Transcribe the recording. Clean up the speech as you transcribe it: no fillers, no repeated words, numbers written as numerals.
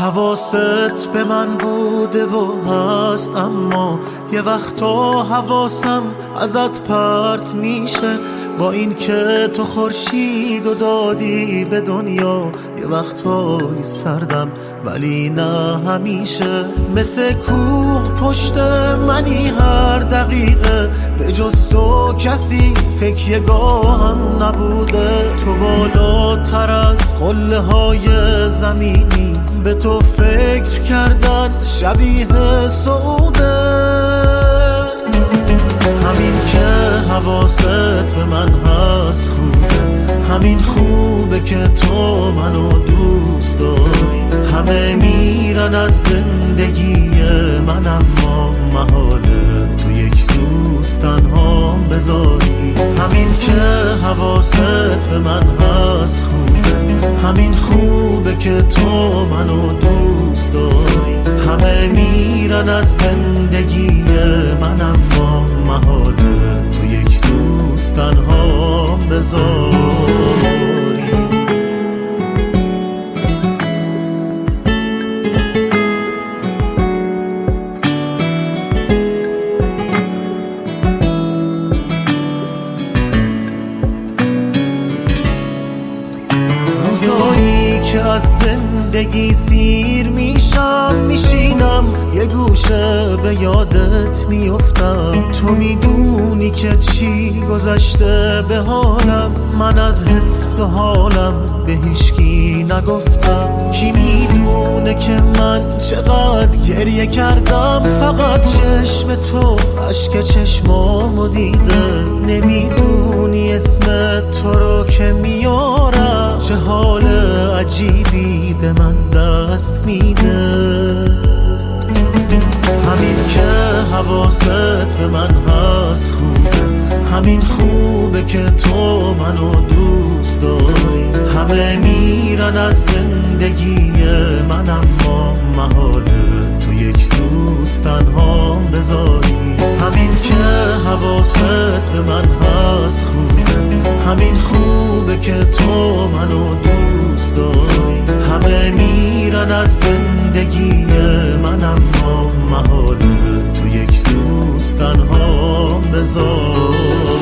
حواست به من بوده و هست، اما یه وقتا حواسم ازت پرت میشه. با این که تو خورشید و دادی به دنیا، یه وقتایی سردم ولی نه همیشه. مثل کوه پشت منی هر دقیقه، به جز تو کسی تکیه‌گاهم نبوده. تو بالاتر از قله های زمینی، به تو فکر کردن شبیه سعوده. همین که حواست به من هست خوبه، همین خوبه که تو منو دوست داری. همه میرن از زندگی من، اما محاله تو یک روز تنها بذاری. همین که حواست به من هست خوبه، همین خوبه که تو منو دوست داری. همه میرن از زندگی من، اما محاله تو یک روز تنها بذاری. روزایی که از زندگی سیر میشم، میشینم یه گوشه به یادت میافتم. تو میدونی که چی گذشته به حالم، من از حس و حالم به هیچکی نگفتم. کی میدونه که من چقدر گریه کردم، فقط چشم تو اشک چشمامو دیده. نمیدونی اسم تو رو که میارم، چه حال عجیبی به من دست میده. همین که حواست به من هست خوبه، همین خوبه که تو منو دوست داری. همه میرن از زندگی من، اما محاله تو یک روز تنها بذاری. همین که حواست به من هست خوبه، همین خوبه که تو منو دوست داری. همه میرن از زندگی من، اما محاله تو یک روز تنها بذاری.